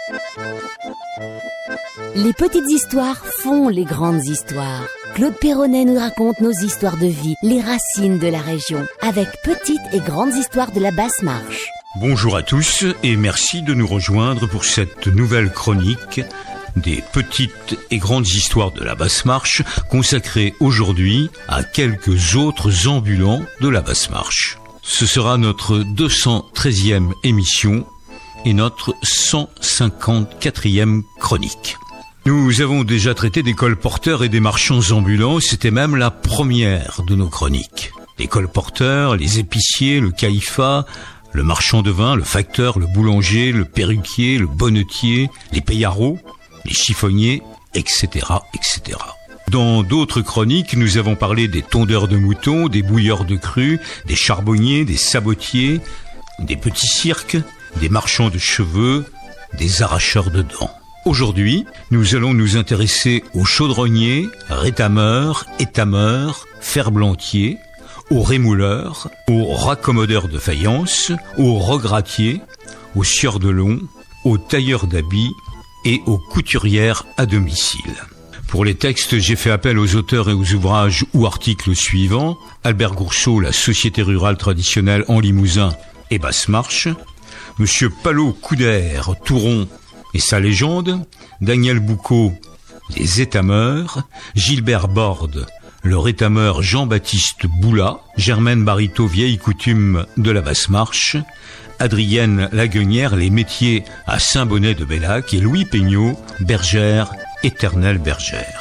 Les petites histoires font les grandes histoires. Claude Perronnet nous raconte nos histoires de vie, les racines de la région, avec petites et grandes histoires de la Basse-Marche. Bonjour à tous et merci de nous rejoindre pour cette nouvelle chronique des petites et grandes histoires de la Basse-Marche, consacrée aujourd'hui à quelques autres ambulants de la Basse-Marche. Ce sera notre 213e émission et notre 154e chronique. Nous avons déjà traité des colporteurs et des marchands ambulants, c'était même la première de nos chroniques. Les colporteurs, les épiciers, le caïfat, le marchand de vin, le facteur, le boulanger, le perruquier, le bonnetier, les paillards, les chiffonniers, etc., etc. Dans d'autres chroniques, nous avons parlé des tondeurs de moutons, des bouilleurs de cru, des charbonniers, des sabotiers, des petits cirques, des marchands de cheveux, des arracheurs de dents. Aujourd'hui, nous allons nous intéresser aux chaudronniers, rétameurs, étameurs, ferblantiers, aux rémouleurs, aux raccommodeurs de faïence, aux regrattiers, aux sieurs de long, aux tailleurs d'habits et aux couturières à domicile. Pour les textes, j'ai fait appel aux auteurs et aux ouvrages ou articles suivants: Albert Gourceau, La Société rurale traditionnelle en Limousin et Basse-Marche, Monsieur Palot-Couder, Touron et sa légende, Daniel Boucaud, Les étameurs, Gilbert Borde, le rétameur Jean-Baptiste Boula, Germaine Barito, Vieille coutume de la Basse-Marche, Adrienne Laguenière, Les métiers à Saint-Bonnet-de-Bellac, et Louis Peignot, Bergère, éternelle bergère.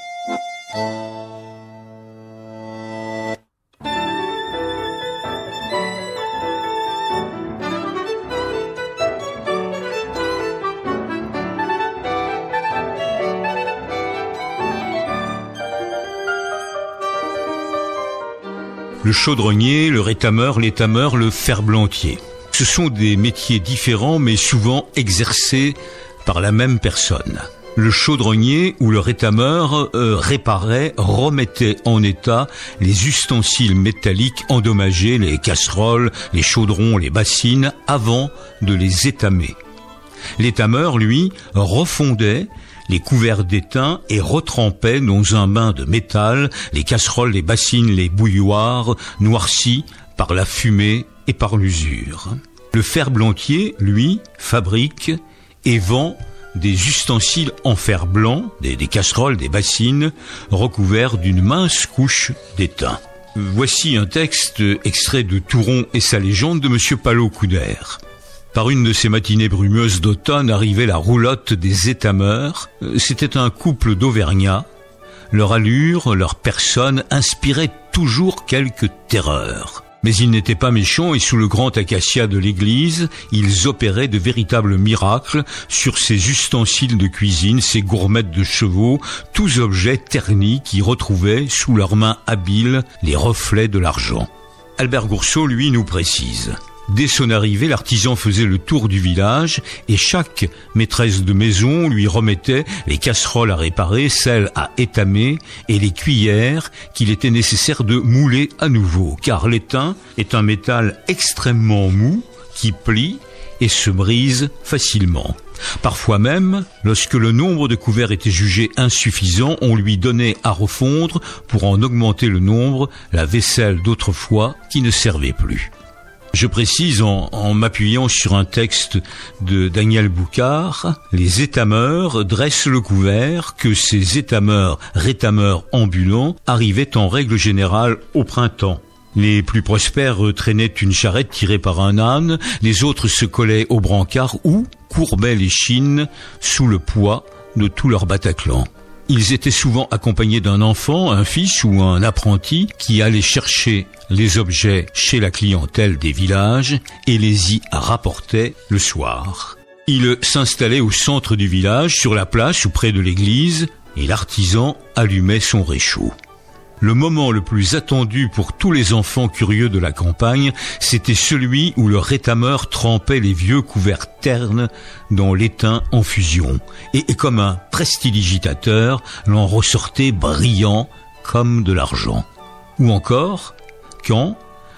Le chaudronnier, le rétameur, l'étameur, le ferblantier. Ce sont des métiers différents mais souvent exercés par la même personne. Le chaudronnier ou le rétameur réparait, remettait en état les ustensiles métalliques endommagés, les casseroles, les chaudrons, les bassines, avant de les étamer. L'étameur, lui, refondait les couverts d'étain et retrempait dans un bain de métal les casseroles, les bassines, les bouilloires, noircis par la fumée et par l'usure. Le ferblantier, lui, fabrique et vend des ustensiles en fer blanc, des casseroles, des bassines, recouverts d'une mince couche d'étain. Voici un texte extrait de Touron et sa légende de Monsieur Palot-Couder. Par une de ces matinées brumeuses d'automne arrivait la roulotte des étameurs. C'était un couple d'Auvergnats. Leur allure, leur personne inspiraient toujours quelque terreur. Mais ils n'étaient pas méchants et sous le grand acacia de l'église, ils opéraient de véritables miracles sur ces ustensiles de cuisine, ces gourmettes de chevaux, tous objets ternis qui retrouvaient sous leurs mains habiles les reflets de l'argent. Albert Gourceau, lui, nous précise: dès son arrivée, l'artisan faisait le tour du village et chaque maîtresse de maison lui remettait les casseroles à réparer, celles à étamer et les cuillères qu'il était nécessaire de mouler à nouveau, car l'étain est un métal extrêmement mou qui plie et se brise facilement. Parfois même, lorsque le nombre de couverts était jugé insuffisant, on lui donnait à refondre pour en augmenter le nombre la vaisselle d'autrefois qui ne servait plus. Je précise en m'appuyant sur un texte de Daniel Boucard, les étameurs dressent le couvert que ces étameurs, rétameurs ambulants, arrivaient en règle générale au printemps. Les plus prospères traînaient une charrette tirée par un âne, les autres se collaient au brancard ou courbaient les chines sous le poids de tout leur Bataclan. Ils étaient souvent accompagnés d'un enfant, un fils ou un apprenti qui allait chercher les objets chez la clientèle des villages et les y rapportait le soir. Ils s'installaient au centre du village, sur la place ou près de l'église, et l'artisan allumait son réchaud. Le moment le plus attendu pour tous les enfants curieux de la campagne, c'était celui où le rétameur trempait les vieux couverts ternes dans l'étain en fusion, et comme un prestidigitateur, l'en ressortait brillant comme de l'argent. Ou encore, quand,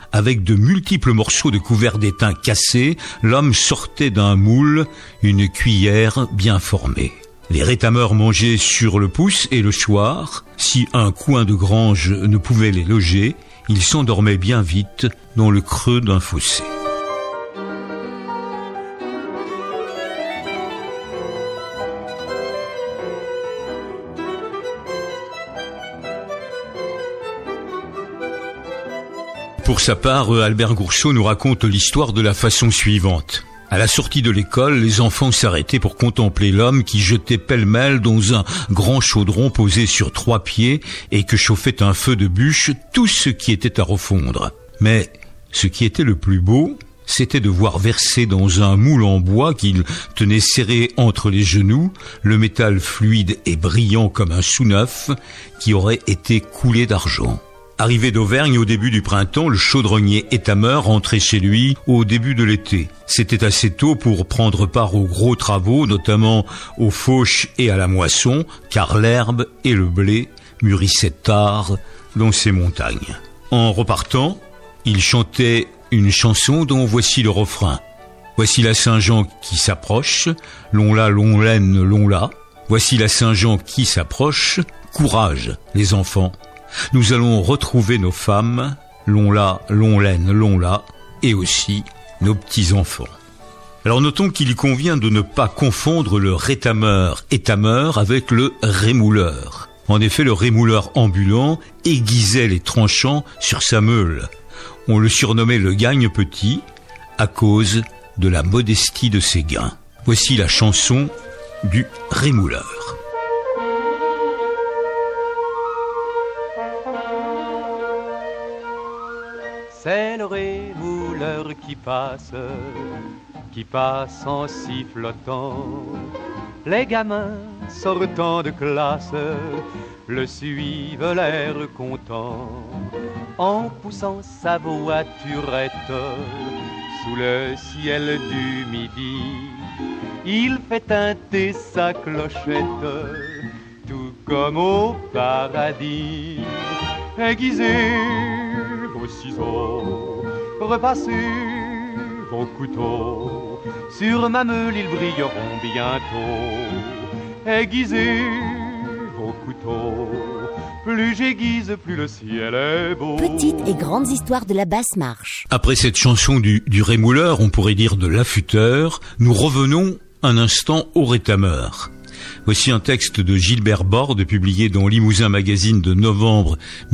avec de multiples morceaux de couverts d'étain cassés, l'homme sortait d'un moule une cuillère bien formée. Les rétameurs mangeaient sur le pouce et le soir, si un coin de grange ne pouvait les loger, ils s'endormaient bien vite dans le creux d'un fossé. Pour sa part, Albert Gourceau nous raconte l'histoire de la façon suivante. À la sortie de l'école, les enfants s'arrêtaient pour contempler l'homme qui jetait pêle-mêle dans un grand chaudron posé sur 3 pieds et que chauffait un feu de bûche tout ce qui était à refondre. Mais ce qui était le plus beau, c'était de voir verser dans un moule en bois qu'il tenait serré entre les genoux le métal fluide et brillant comme un sous-neuf qui aurait été coulé d'argent. Arrivé d'Auvergne au début du printemps, le chaudronnier étameur rentrait chez lui au début de l'été. C'était assez tôt pour prendre part aux gros travaux, notamment aux fauches et à la moisson, car l'herbe et le blé mûrissaient tard dans ces montagnes. En repartant, il chantait une chanson dont voici le refrain. Voici la Saint-Jean qui s'approche, long là, long laine, long là. Voici la Saint-Jean qui s'approche, courage les enfants. Nous allons retrouver nos femmes, long là, long laine, long là, et aussi nos petits-enfants. Alors notons qu'il convient de ne pas confondre le rétameur étameur avec le rémouleur. En effet, le rémouleur ambulant aiguisait les tranchants sur sa meule. On le surnommait le gagne-petit à cause de la modestie de ses gains. Voici la chanson du rémouleur. C'est le rémouleur qui passe en sifflotant. Les gamins sortant de classe le suivent l'air content, en poussant sa voiturette sous le ciel du midi. Il fait teinter sa clochette, tout comme au paradis. Aiguisez vos ciseaux, repassez vos couteaux, sur ma meule ils brilleront bientôt. Aiguisez vos couteaux, plus j'aiguise, plus le ciel est beau. Petites et grandes histoires de la basse marche. Après cette chanson du rémouleur, on pourrait dire de l'affûteur, nous revenons un instant au rétameur. Voici un texte de Gilbert Borde, publié dans Limousin Magazine de novembre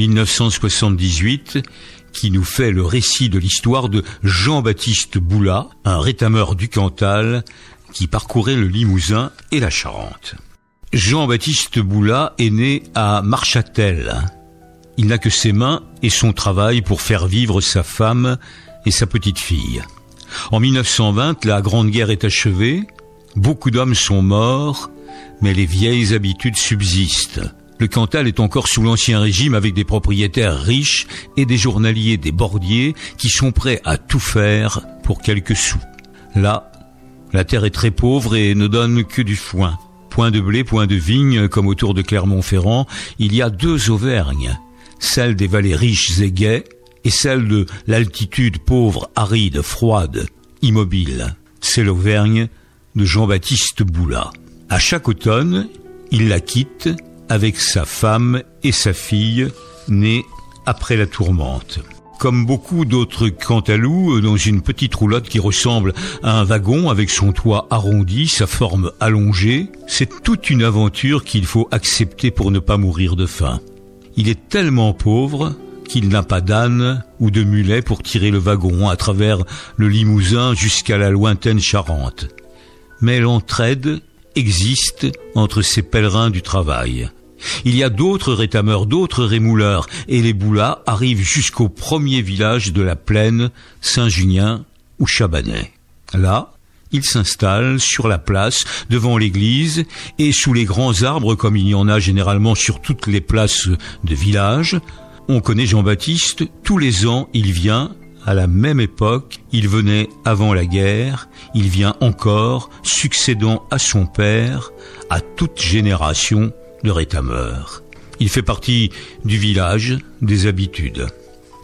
1978, qui nous fait le récit de l'histoire de Jean-Baptiste Boulat, un rétameur du Cantal qui parcourait le Limousin et la Charente. Jean-Baptiste Boulat est né à Marchâtel. Il n'a que ses mains et son travail pour faire vivre sa femme et sa petite fille. En 1920, la Grande Guerre est achevée, beaucoup d'hommes sont morts, mais les vieilles habitudes subsistent. Le Cantal est encore sous l'Ancien Régime avec des propriétaires riches et des journaliers, des bordiers qui sont prêts à tout faire pour quelques sous. Là, la terre est très pauvre et ne donne que du foin. Point de blé, point de vigne, comme autour de Clermont-Ferrand, il y a 2 Auvergnes, celle des vallées riches et gaies et celle de l'altitude pauvre, aride, froide, immobile. C'est l'Auvergne de Jean-Baptiste Boulat. À chaque automne, il la quitte avec sa femme et sa fille, nées après la tourmente. Comme beaucoup d'autres Cantalous, dans une petite roulotte qui ressemble à un wagon avec son toit arrondi, sa forme allongée, c'est toute une aventure qu'il faut accepter pour ne pas mourir de faim. Il est tellement pauvre qu'il n'a pas d'âne ou de mulet pour tirer le wagon à travers le Limousin jusqu'à la lointaine Charente. Mais l'entraide existe entre ces pèlerins du travail. Il y a d'autres rétameurs, d'autres rémouleurs, et les Boulats arrivent jusqu'au premier village de la plaine, Saint-Junien ou Chabanais. Là, ils s'installent sur la place, devant l'église, et sous les grands arbres, comme il y en a généralement sur toutes les places de village. On connaît Jean-Baptiste, tous les ans il vient, à la même époque, il venait avant la guerre, il vient encore, succédant à son père, à toute génération de rétameurs. Il fait partie du village, des habitudes.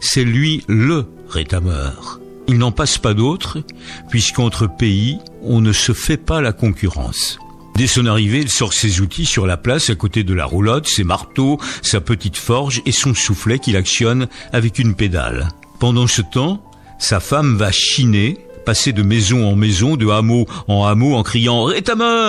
c'est lui le rétameur. Il n'en passe pas d'autre, puisqu'entre pays, on ne se fait pas la concurrence. Dès son arrivée, il sort ses outils sur la place à côté de la roulotte, ses marteaux, sa petite forge et son soufflet qu'il actionne avec une pédale. Pendant ce temps, sa femme va chiner, passer de maison en maison, de hameau en criant « Rétameur !»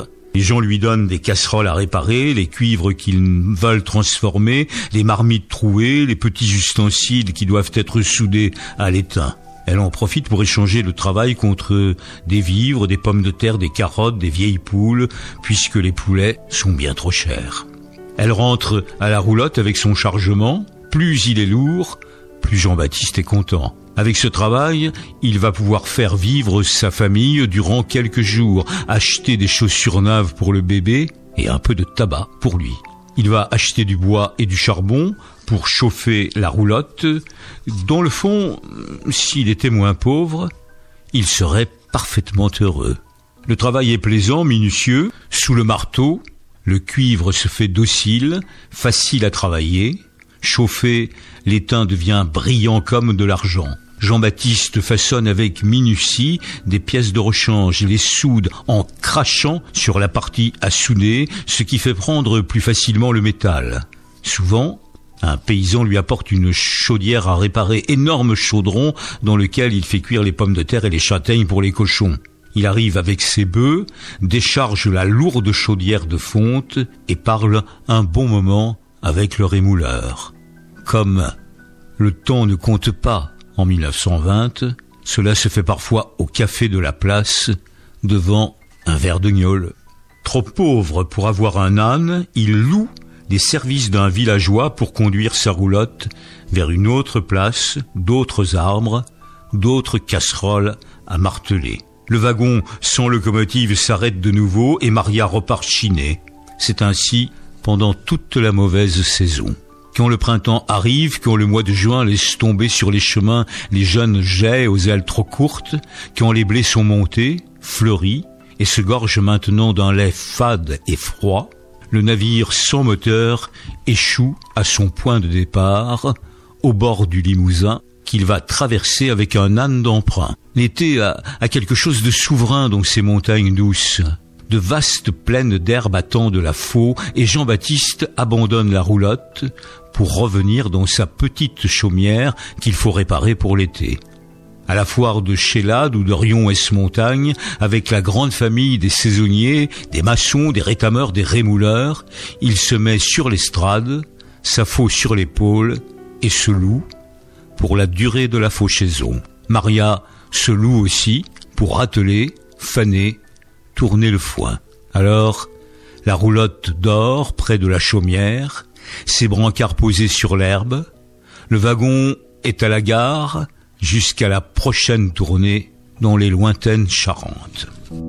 Les gens lui donnent des casseroles à réparer, les cuivres qu'ils veulent transformer, les marmites trouées, les petits ustensiles qui doivent être soudés à l'étain. Elle en profite pour échanger le travail contre des vivres, des pommes de terre, des carottes, des vieilles poules, puisque les poulets sont bien trop chers. Elle rentre à la roulotte avec son chargement. Plus il est lourd, plus Jean-Baptiste est content. Avec ce travail, il va pouvoir faire vivre sa famille durant quelques jours, acheter des chaussures neuves pour le bébé et un peu de tabac pour lui. Il va acheter du bois et du charbon pour chauffer la roulotte. Dans le fond, s'il était moins pauvre, il serait parfaitement heureux. Le travail est plaisant, minutieux. Sous le marteau, le cuivre se fait docile, facile à travailler. Chauffé, l'étain devient brillant comme de l'argent. Jean-Baptiste façonne avec minutie des pièces de rechange, les soude en crachant sur la partie à souder, ce qui fait prendre plus facilement le métal. Souvent, un paysan lui apporte une chaudière à réparer, énorme chaudron dans lequel il fait cuire les pommes de terre et les châtaignes pour les cochons. Il arrive avec ses bœufs, décharge la lourde chaudière de fonte et parle un bon moment avec le rémouleur. Comme le temps ne compte pas en 1920, cela se fait parfois au café de la place, devant un verre de gnôle. Trop pauvre pour avoir un âne, il loue les services d'un villageois pour conduire sa roulotte vers une autre place, d'autres arbres, d'autres casseroles à marteler. Le wagon sans locomotive s'arrête de nouveau et Maria repart chiner. C'est ainsi pendant toute la mauvaise saison. Quand le printemps arrive, quand le mois de juin laisse tomber sur les chemins les jeunes geais aux ailes trop courtes, quand les blés sont montés, fleuris, et se gorgent maintenant d'un lait fade et froid, le navire sans moteur échoue à son point de départ, au bord du Limousin, qu'il va traverser avec un âne d'emprunt. L'été a quelque chose de souverain dans ces montagnes douces. De vastes plaines d'herbe attendent la faux et Jean-Baptiste abandonne la roulotte pour revenir dans sa petite chaumière qu'il faut réparer pour l'été. À la foire de Chélade ou de Rion-Esmontagne, avec la grande famille des saisonniers, des maçons, des rétameurs, des rémouleurs, il se met sur l'estrade, sa faux sur l'épaule et se loue pour la durée de la fauchaison. Maria se loue aussi pour atteler, faner, tourner le foin. Alors, la roulotte dort près de la chaumière, ses brancards posés sur l'herbe, le wagon est à la gare jusqu'à la prochaine tournée dans les lointaines Charentes.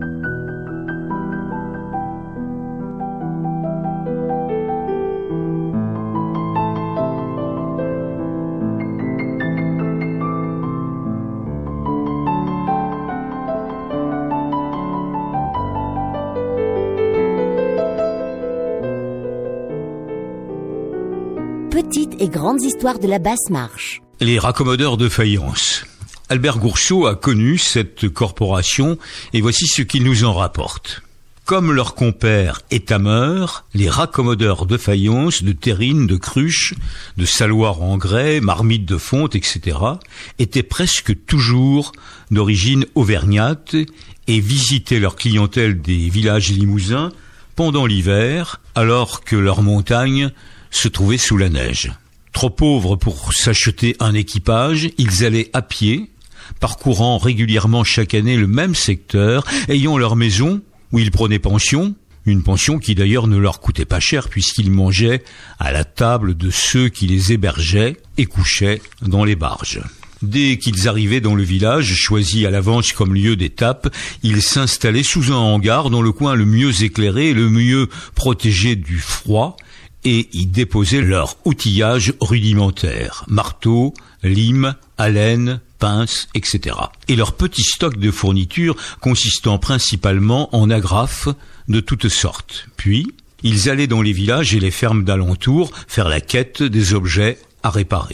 Petites et grandes histoires de la Basse-Marche. Les raccommodeurs de faïence. Albert Gourceau a connu cette corporation et voici ce qu'il nous en rapporte. Comme leurs compères étameurs, les raccommodeurs de faïence, de terrines, de cruches, de saloirs en grès, marmites de fonte, etc., étaient presque toujours d'origine auvergnate et visitaient leur clientèle des villages limousins pendant l'hiver, alors que leur montagne se trouvaient sous la neige. Trop pauvres pour s'acheter un équipage, ils allaient à pied, parcourant régulièrement chaque année le même secteur, ayant leur maison où ils prenaient pension, une pension qui d'ailleurs ne leur coûtait pas cher puisqu'ils mangeaient à la table de ceux qui les hébergeaient et couchaient dans les barges. Dès qu'ils arrivaient dans le village, choisi à l'avance comme lieu d'étape, ils s'installaient sous un hangar dans le coin le mieux éclairé et le mieux protégé du froid, et y déposaient leur outillage rudimentaire, marteau, lime, alène, pince, etc. Et leur petit stock de fournitures consistant principalement en agrafes de toutes sortes. Puis, ils allaient dans les villages et les fermes d'alentour faire la quête des objets à réparer.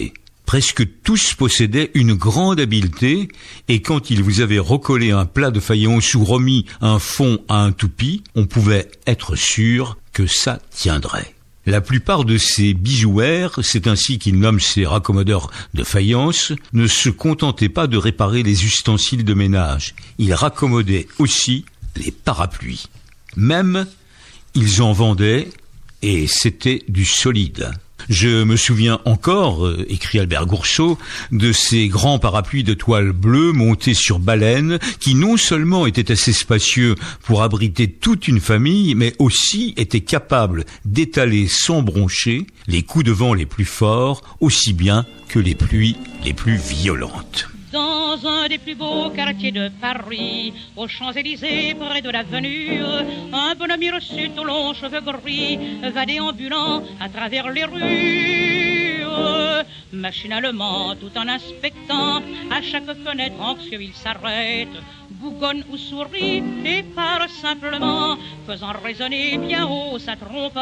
Presque tous possédaient une grande habileté, et quand ils vous avaient recollé un plat de faïence ou remis un fond à un toupie, on pouvait être sûr que ça tiendrait. La plupart de ces bijouaires, c'est ainsi qu'ils nomment ces raccommodeurs de faïence, ne se contentaient pas de réparer les ustensiles de ménage. Ils raccommodaient aussi les parapluies. Même, ils en vendaient, et c'était du solide. Je me souviens encore, écrit Albert Gourceau, de ces grands parapluies de toile bleue montés sur baleine qui non seulement étaient assez spacieux pour abriter toute une famille, mais aussi étaient capables d'étaler sans broncher les coups de vent les plus forts, aussi bien que les pluies les plus violentes. Dans un des plus beaux quartiers de Paris, aux Champs-Élysées, près de l'avenue, un bonhomme y reçut aux longs cheveux gris, va déambulant à travers les rues. Machinalement, tout en inspectant, à chaque fenêtre anxieux il s'arrête, bougonne ou sourit et parle simplement, faisant résonner bien haut sa trompette.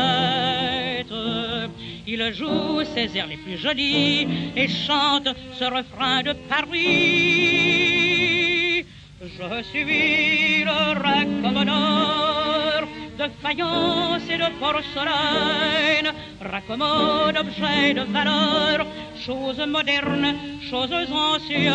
Il joue ses airs les plus jolis et chante ce refrain de Paris. Je suis le raccommodeur de faïence et de porcelaine, raccommode objets de valeur, choses modernes, choses anciennes.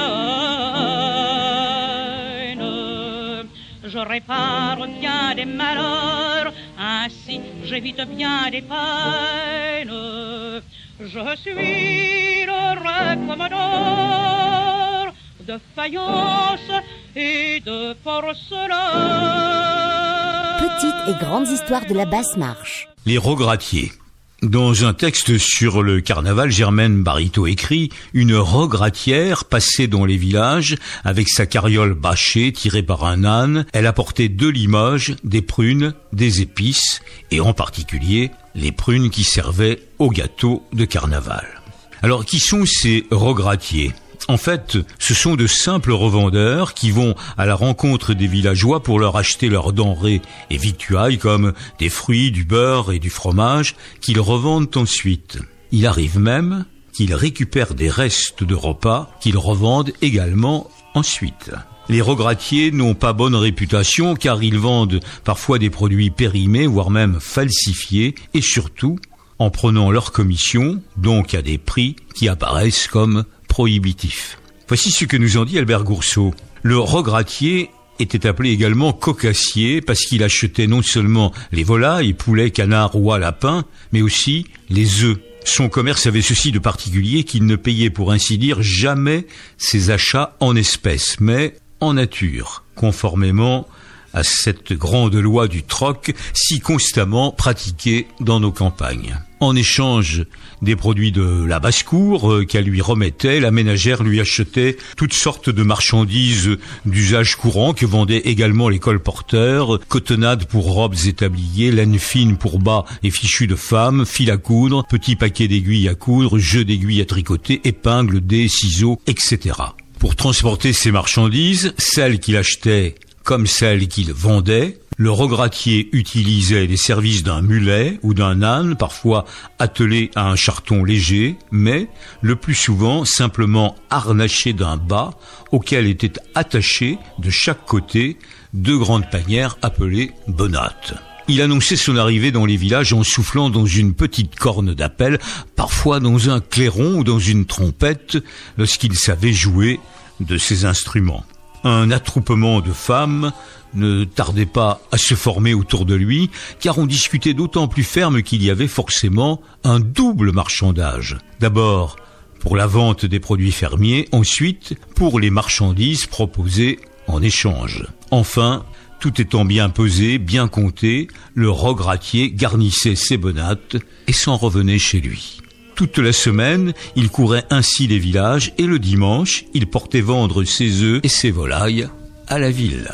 Je répare bien des malheurs, ainsi j'évite bien des peines. Je suis le raccommodeur de faïence et de porcelaine. Petites et grandes histoires de la basse marche. Les rograttiers. Dans un texte sur le carnaval, Germaine Barito écrit « Une rograttière passait dans les villages avec sa carriole bâchée tirée par un âne. Elle apportait de Limoges, des prunes, des épices et en particulier les prunes qui servaient au gâteau de carnaval. » Alors, qui sont ces rograttiers ? En fait, ce sont de simples revendeurs qui vont à la rencontre des villageois pour leur acheter leurs denrées et victuailles comme des fruits, du beurre et du fromage qu'ils revendent ensuite. Il arrive même qu'ils récupèrent des restes de repas qu'ils revendent également ensuite. Les rograttiers n'ont pas bonne réputation car ils vendent parfois des produits périmés, voire même falsifiés, et surtout en prenant leur commission, donc à des prix qui apparaissent comme prohibitif. Voici ce que nous en dit Albert Gourceau. Le rograttier était appelé également cocassier parce qu'il achetait non seulement les volailles, poulets, canards, oies, lapins, mais aussi les œufs. Son commerce avait ceci de particulier qu'il ne payait pour ainsi dire jamais ses achats en espèces, mais en nature, conformément à cette grande loi du troc si constamment pratiquée dans nos campagnes. En échange des produits de la basse-cour qu'elle lui remettait, la ménagère lui achetait toutes sortes de marchandises d'usage courant que vendaient également les colporteurs, cotonnades pour robes et tabliers, laine fine pour bas et fichus de femmes, fil à coudre, petits paquets d'aiguilles à coudre, jeux d'aiguilles à tricoter, épingles, dés, ciseaux, etc. Pour transporter ces marchandises, celles qu'il achetait comme celles qu'il vendait, le rograttier utilisait les services d'un mulet ou d'un âne, parfois attelé à un charton léger, mais le plus souvent simplement harnaché d'un bât auquel étaient attachés de chaque côté deux grandes panières appelées bonates. Il annonçait son arrivée dans les villages en soufflant dans une petite corne d'appel, parfois dans un clairon ou dans une trompette, lorsqu'il savait jouer de ces instruments. Un attroupement de femmes ne tardait pas à se former autour de lui, car on discutait d'autant plus ferme qu'il y avait forcément un double marchandage. D'abord, pour la vente des produits fermiers, ensuite, pour les marchandises proposées en échange. Enfin, tout étant bien pesé, bien compté, le rograttier garnissait ses bonates et s'en revenait chez lui. Toute la semaine, il courait ainsi les villages et le dimanche, il portait vendre ses œufs et ses volailles à la ville.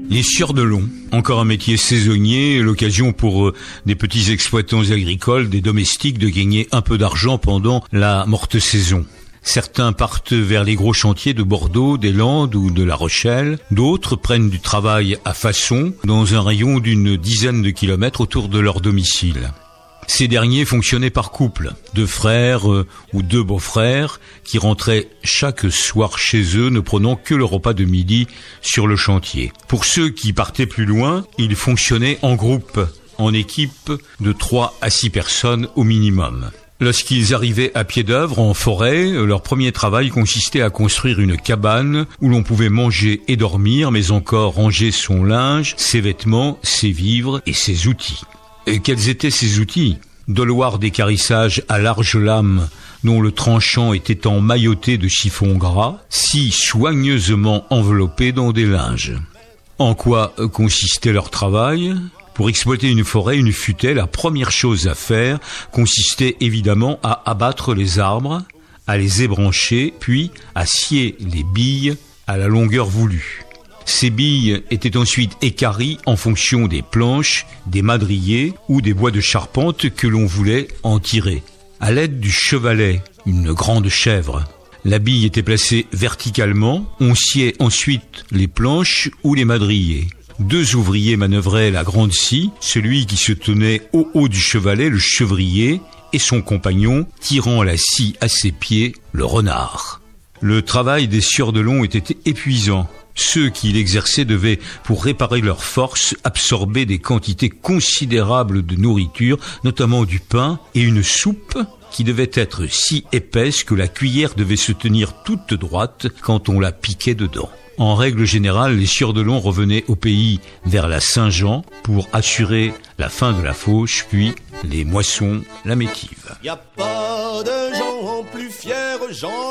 Les sieurs de long, encore un métier saisonnier, l'occasion pour des petits exploitants agricoles, des domestiques de gagner un peu d'argent pendant la morte saison. Certains partent vers les gros chantiers de Bordeaux, des Landes ou de La Rochelle. D'autres prennent du travail à façon dans un rayon d'une dizaine de kilomètres autour de leur domicile. Ces derniers fonctionnaient par couple, 2 frères ou 2 beaux-frères qui rentraient chaque soir chez eux ne prenant que le repas de midi sur le chantier. Pour ceux qui partaient plus loin, ils fonctionnaient en groupe, en équipe de 3 à 6 personnes au minimum. Lorsqu'ils arrivaient à pied d'œuvre en forêt, leur premier travail consistait à construire une cabane où l'on pouvait manger et dormir, mais encore ranger son linge, ses vêtements, ses vivres et ses outils. Et quels étaient ces outils ? Doloir d'équarrissage à large lame dont le tranchant était emmailloté de chiffon gras, si soigneusement enveloppé dans des linges. En quoi consistait leur travail ? Pour exploiter une forêt, une futaie, la première chose à faire consistait évidemment à abattre les arbres, à les ébrancher, puis à scier les billes à la longueur voulue. Ces billes étaient ensuite équarries en fonction des planches, des madriers ou des bois de charpente que l'on voulait en tirer. À l'aide du chevalet, une grande chèvre, la bille était placée verticalement, on sciait ensuite les planches ou les madriers. 2 ouvriers manœuvraient la grande scie, celui qui se tenait au haut du chevalet, le chevrier, et son compagnon, tirant la scie à ses pieds, le renard. Le travail des sieurs de long était épuisant. Ceux qui l'exerçaient devaient, pour réparer leurs forces, absorber des quantités considérables de nourriture, notamment du pain et une soupe qui devait être si épaisse que la cuillère devait se tenir toute droite quand on la piquait dedans. En règle générale, les sieurs de long revenaient au pays vers la Saint-Jean pour assurer la fin de la fauche, puis les moissons, la métive. Y a pas de gens plus fiers, Jean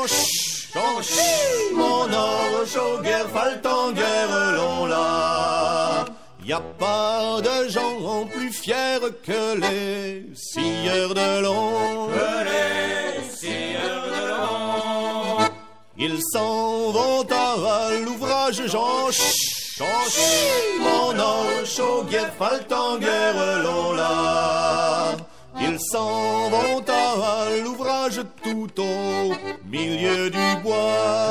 mon ange au guerre, faltant guerre l'on l'a. Y a pas de gens plus fiers que les scieurs de long. Ils s'en vont à l'ouvrage, Jean mon ange au guerre, faltant guerre l'on l'a. Ils s'en vont à l'ouvrage tout au milieu du bois.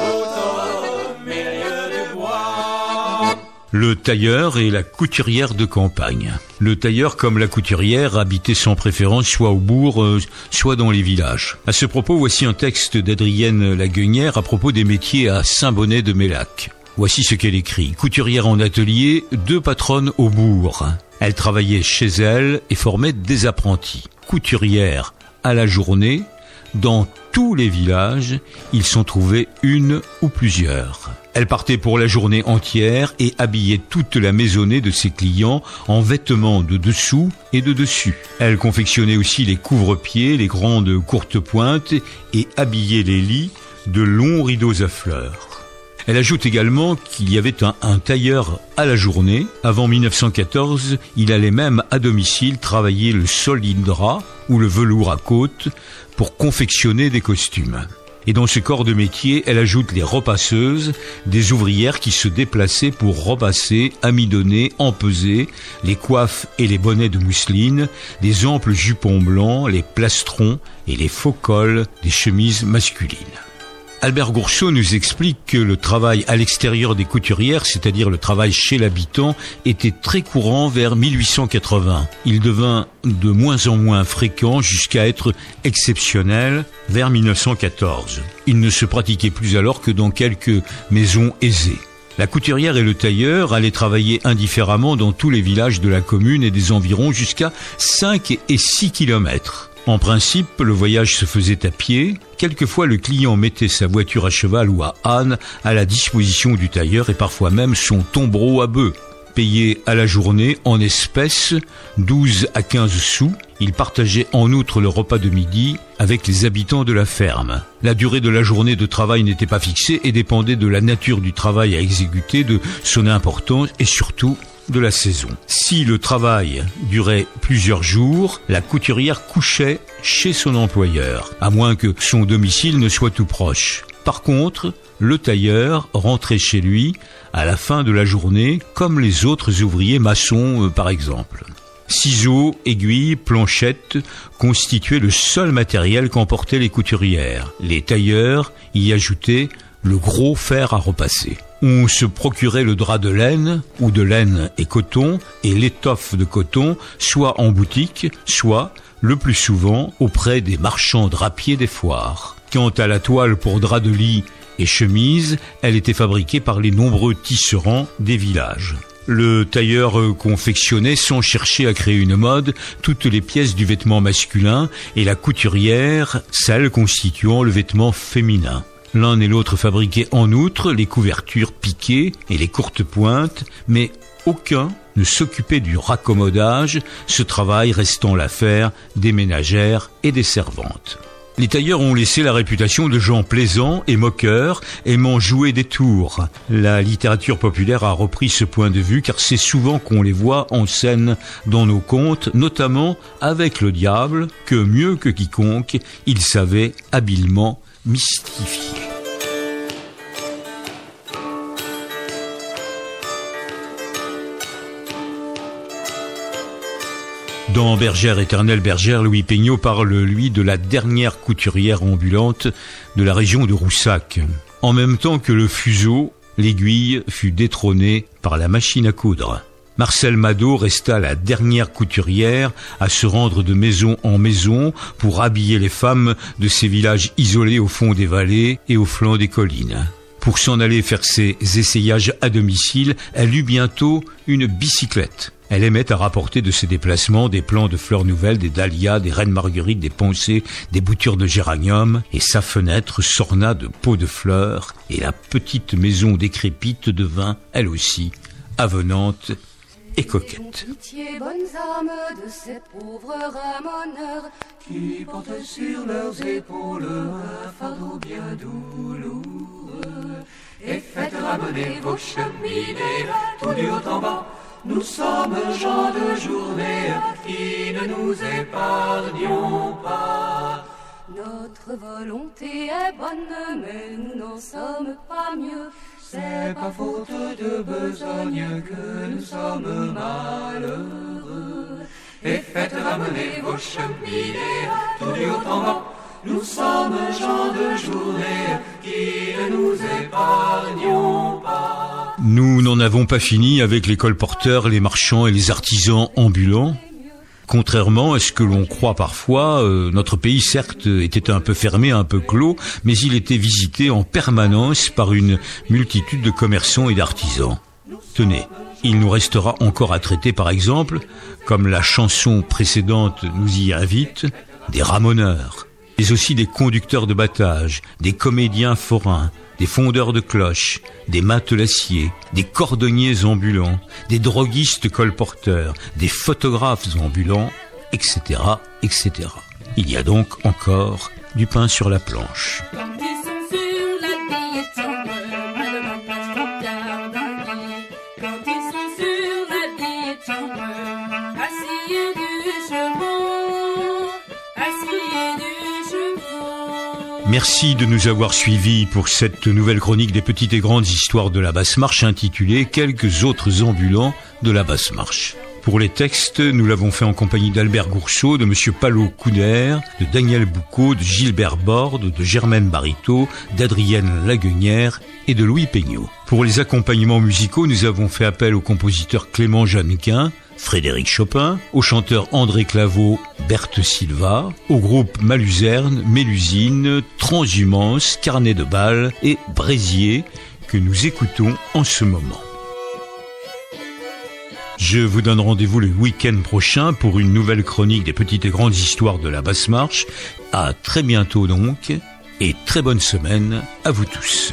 Le tailleur et la couturière de campagne. Le tailleur, comme la couturière, habitait sans préférence soit au bourg, soit dans les villages. À ce propos, voici un texte d'Adrienne Laguenière à propos des métiers à Saint-Bonnet-de-Mélac. Voici ce qu'elle écrit. Couturière en atelier, 2 patronnes au bourg. Elle travaillait chez elle et formait des apprentis. Couturière à la journée, dans tous les villages, ils s'en trouvaient une ou plusieurs. Elle partait pour la journée entière et habillait toute la maisonnée de ses clients en vêtements de dessous et de dessus. Elle confectionnait aussi les couvre-pieds, les grandes courtes pointes et habillait les lits de longs rideaux à fleurs. Elle ajoute également qu'il y avait un tailleur à la journée. Avant 1914, il allait même à domicile travailler le solide drap ou le velours à côte pour confectionner des costumes. Et dans ce corps de métier, elle ajoute les repasseuses, des ouvrières qui se déplaçaient pour repasser, amidonner, empeser les coiffes et les bonnets de mousseline, les amples jupons blancs, les plastrons et les faux cols des chemises masculines. Albert Gourceau nous explique que le travail à l'extérieur des couturières, c'est-à-dire le travail chez l'habitant, était très courant vers 1880. Il devint de moins en moins fréquent jusqu'à être exceptionnel vers 1914. Il ne se pratiquait plus alors que dans quelques maisons aisées. La couturière et le tailleur allaient travailler indifféremment dans tous les villages de la commune et des environs jusqu'à 5 et 6 kilomètres. En principe, le voyage se faisait à pied. Quelquefois, le client mettait sa voiture à cheval ou à âne à la disposition du tailleur et parfois même son tombereau à bœuf. Payé à la journée en espèces, 12 à 15 sous, il partageait en outre le repas de midi avec les habitants de la ferme. La durée de la journée de travail n'était pas fixée et dépendait de la nature du travail à exécuter, de son importance et surtout de la saison. Si le travail durait plusieurs jours, la couturière couchait chez son employeur, à moins que son domicile ne soit tout proche. Par contre, le tailleur rentrait chez lui à la fin de la journée, comme les autres ouvriers maçons par exemple. Ciseaux, aiguilles, planchettes constituaient le seul matériel qu'emportaient les couturières. Les tailleurs y ajoutaient le gros fer à repasser. On se procurait le drap de laine ou de laine et coton et l'étoffe de coton soit en boutique, soit, le plus souvent, auprès des marchands drapiers des foires. Quant à la toile pour drap de lit et chemise, elle était fabriquée par les nombreux tisserands des villages. Le tailleur confectionnait sans chercher à créer une mode toutes les pièces du vêtement masculin et la couturière celles constituant le vêtement féminin. L'un et l'autre fabriquaient en outre les couvertures piquées et les courtes pointes, mais aucun ne s'occupait du raccommodage, ce travail restant l'affaire des ménagères et des servantes. Les tailleurs ont laissé la réputation de gens plaisants et moqueurs, aimant jouer des tours. La littérature populaire a repris ce point de vue car c'est souvent qu'on les voit en scène dans nos contes, notamment avec le diable, que mieux que quiconque, il savait habilement mystifier. Dans Bergère éternelle bergère, Louis Peignot parle, lui, de la dernière couturière ambulante de la région de Roussac. En même temps que le fuseau, l'aiguille fut détrônée par la machine à coudre. Marcel Mado resta la dernière couturière à se rendre de maison en maison pour habiller les femmes de ces villages isolés au fond des vallées et au flanc des collines. Pour s'en aller faire ses essayages à domicile, elle eut bientôt une bicyclette. Elle aimait à rapporter de ses déplacements des plants de fleurs nouvelles, des dahlias, des reines marguerites, des pensées, des boutures de géranium, et sa fenêtre s'orna de pots de fleurs, et la petite maison décrépite devint, elle aussi, avenante et coquette. Pitié, bonnes âmes de ces pauvres ramoneurs qui portent sur leurs épaules un fardeau bien douloureux. Et faites ramener vos cheminées tout du haut en bas. Nous sommes gens de journée qui ne nous épargnons pas. Notre volonté est bonne, mais nous n'en sommes pas mieux. C'est pas faute de besogne que nous sommes malheureux. Et faites ramener vos cheminées tout du haut en bas. Nous sommes gens de journée qui ne nous épargnons pas. Nous n'en avons pas fini avec les colporteurs, les marchands et les artisans ambulants. Contrairement à ce que l'on croit parfois, notre pays certes était un peu fermé, un peu clos, mais il était visité en permanence par une multitude de commerçants et d'artisans. Tenez, il nous restera encore à traiter par exemple, comme la chanson précédente nous y invite, des ramoneurs, mais aussi des conducteurs de battage, des comédiens forains, des fondeurs de cloches, des matelassiers, des cordonniers ambulants, des droguistes colporteurs, des photographes ambulants, etc., etc. Il y a donc encore du pain sur la planche. Merci de nous avoir suivis pour cette nouvelle chronique des petites et grandes histoires de la Basse-Marche intitulée « Quelques autres ambulants de la Basse-Marche ». Pour les textes, nous l'avons fait en compagnie d'Albert Gourceau, de Monsieur Palot Couder, de Daniel Boucaud, de Gilbert Borde, de Germaine Barito, d'Adrienne Laguenière et de Louis Peignot. Pour les accompagnements musicaux, nous avons fait appel au compositeur Clément Jeannequin, Frédéric Chopin, au chanteur André Claveau, Berthe Silva, au groupe Maluzerne, Mélusine, Transhumance, Carnet de Bal et Brésier que nous écoutons en ce moment. Je vous donne rendez-vous le week-end prochain pour une nouvelle chronique des petites et grandes histoires de la Basse-Marche. À très bientôt donc, et très bonne semaine à vous tous.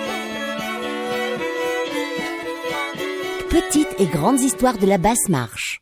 Petites et grandes histoires de la Basse-Marche.